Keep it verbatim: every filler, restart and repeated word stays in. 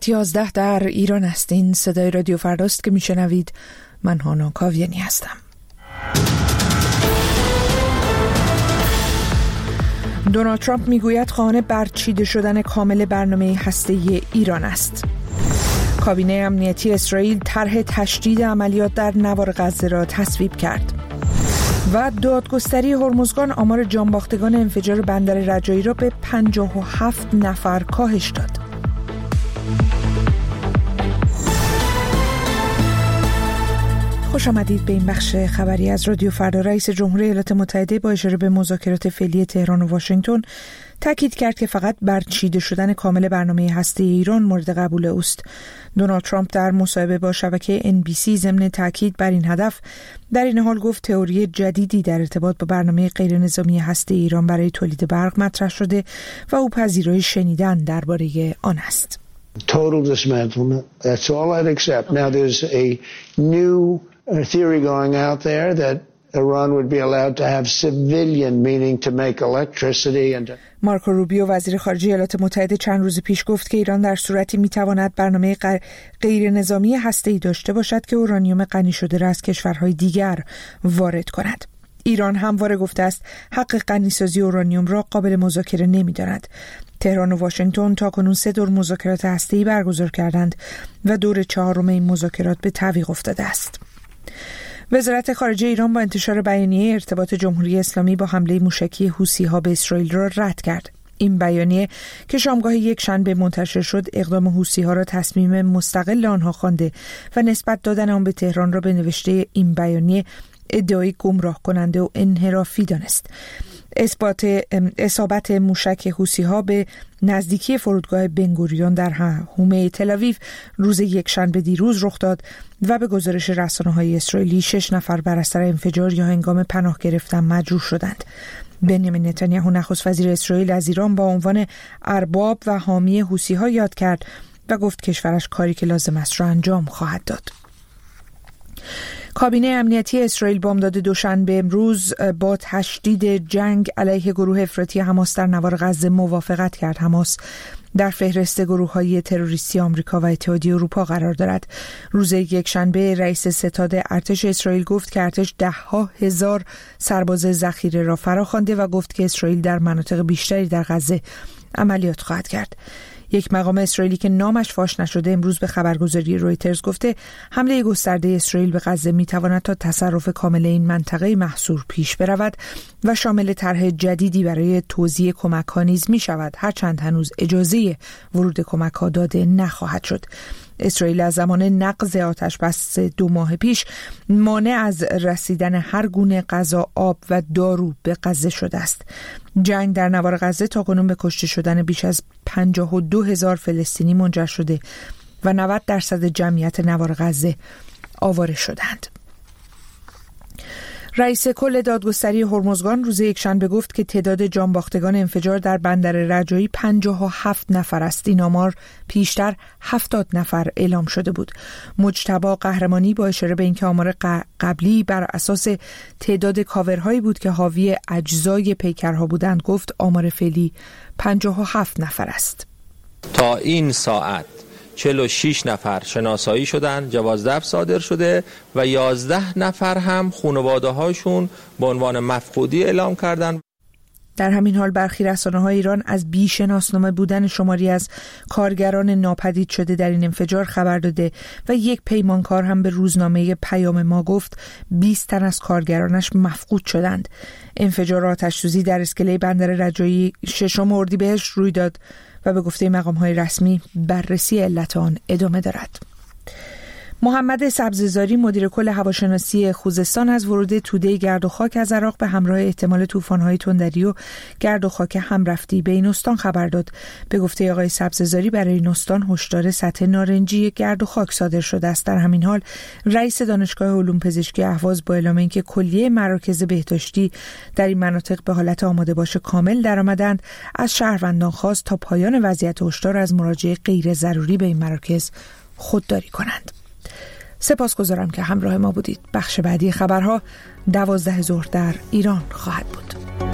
یازده در ایران هستین. صدای رادیو فرداست که میشنوید. من هانا کاویانی هستم. دونالد ترامپ میگوید خواهان برچیده شدن کامل برنامه هسته‌ای ایران است. کابینه امنیتی اسرائیل طرح تشدید عملیات در نوار غزه را تصویب کرد. و دادگستری هرمزگان آمار جانباختگان انفجار بندر رجایی را به پنجاه و هفت نفر کاهش داد. خوش آمدید به این بخش خبری از رادیو فردا. رئیس جمهوری ایالات متحده با اشاره به مذاکرات فعلی تهران و واشنگتن تاکید کرد که فقط برچیده شدن کامل برنامه هسته‌ای ایران مورد قبول اوست. دونالد ترامپ در مصاحبه با شبکه ان بی سی ضمن تاکید بر این هدف در این حال گفت تئوری جدیدی در ارتباط با برنامه غیرنظامی هسته‌ای ایران برای تولید برق مطرح شده و او پذیرای شنیدن درباره آن است. Total dismantlement. That's all I'd accept. Now there's a new theory going out there that Iran would be allowed to have civilian, meaning to make electricity and to... مارکو روبیو وزیر خارجه ایالات متحده چند روز پیش گفت که ایران در صورتی میتواند برنامه غیر نظامی هسته‌ای داشته باشد که اورانیوم غنی شده را از کشورهای دیگر وارد کند. ایران همواره گفته است حق غنیسازی اورانیوم را قابل مذاکره نمی‌داند. تهران و واشنگتن تاکنون سه دور مذاکرات هسته‌ای برگزار کردند و دور چهارم این مذاکرات به تعویق افتاده است. وزارت خارجه ایران با انتشار بیانیه ارتباط جمهوری اسلامی با حمله موشکی حوثی‌ها به اسرائیل را رد کرد. این بیانیه که شامگاه یک شنبه منتشر شد اقدام حوثی‌ها را تصمیم مستقل آنها خوانده و نسبت دادن آن به تهران را به نوشته این بیانیه ادعای گمراه کننده و انحرافی دانست. اثبات اصابت موشک حوثی‌ها به نزدیکی فرودگاه بنگوریون در حومه تل‌آویو روز یکشنبه دیروز رخ داد و به گزارش رسانه‌های اسرائیلی شش نفر بر اثر انفجار یا هنگام پناه گرفتن مجروح شدند. بنیامین نتانیاهو نخست وزیر اسرائیل از ایران با عنوان ارباب و حامی حوثی‌ها یاد کرد و گفت کشورش کاری که لازم است را انجام خواهد داد. کابینه امنیتی اسرائیل بامداد دوشنبه امروز با تشدید جنگ علیه گروه افراطی حماس در نوار غزه موافقت کرد. حماس در فهرست گروه‌های تروریستی آمریکا و اتحادیه اروپا قرار دارد. روز یکشنبه رئیس ستاد ارتش اسرائیل گفت که ارتش ده ها هزار سرباز ذخیره را فراخوانده و گفت که اسرائیل در مناطق بیشتری در غزه عملیات خواهد کرد. یک مقام اسرائیلی که نامش فاش نشده امروز به خبرگزاری رویترز گفته حمله گسترده اسرائیل به غزه میتواند تا تصرف کامل این منطقه محصور پیش برود و شامل طرح جدیدی برای توزیع کمک‌ها نیز میشود، هرچند هنوز اجازه ورود کمک‌ها داده نخواهد شد. اسرائیل از زمان نقض آتش بس دو ماه پیش مانع از رسیدن هر گونه غذا، آب و دارو به غزه شده است. جنگ در نوار غزه تاکنون به کشته شدن بیش از پنجاه و دو هزار فلسطینی منجر شده و نود درصد جمعیت نوار غزه آواره شدند. رئیس کل دادگستری هرمزگان روز یکشنبه گفت که تعداد جانباختگان انفجار در بندر رجایی پنجاه و هفت نفر است. این آمار پیشتر هفتاد نفر اعلام شده بود. مجتبی قهرمانی با اشاره به اینکه آمار قبلی بر اساس تعداد کاورهایی بود که حاوی اجزای پیکرها بودند گفت آمار فعلی پنجاه و هفت نفر است. تا این ساعت چهل و شش نفر شناسایی شدن، جواز دفن صادر شده و یازده نفر هم خانواده هاشون به عنوان مفقودی اعلام کردن. در همین حال برخی رسانه‌های ایران از بی‌شناسنامه بودن شماری از کارگران ناپدید شده در این انفجار خبر داده و یک پیمانکار هم به روزنامه پیام ما گفت بیست تن از کارگرانش مفقود شدند. انفجار آتش‌سوزی در اسکله بندر رجایی ششم اردیبهشت روی داد و به گفته مقام‌های رسمی بررسی علت آن ادامه دارد. محمد سبززاری مدیر کل هواشناسی خوزستان از ورود توده گرد و خاک از عراق به همراه احتمال طوفان‌های تندری و گرد و خاک همرفتی به این استان خبر داد. به گفته آقای سبززاری برای این استان هشدار سطح نارنجی گرد و خاک صادر شده است. در همین حال رئیس دانشگاه علوم پزشکی اهواز با اعلام اینکه کلیه مراکز بهداشتی در این مناطق به حالت آماده باش کامل درآمدند، از شهروندان خواست تا پایان وضعیت هشدار از مراجعه غیر ضروری به این مراکز خودداری کنند. سپاسگزارم که همراه ما بودید. بخش بعدی خبرها دوازده ظهر در ایران خواهد بود.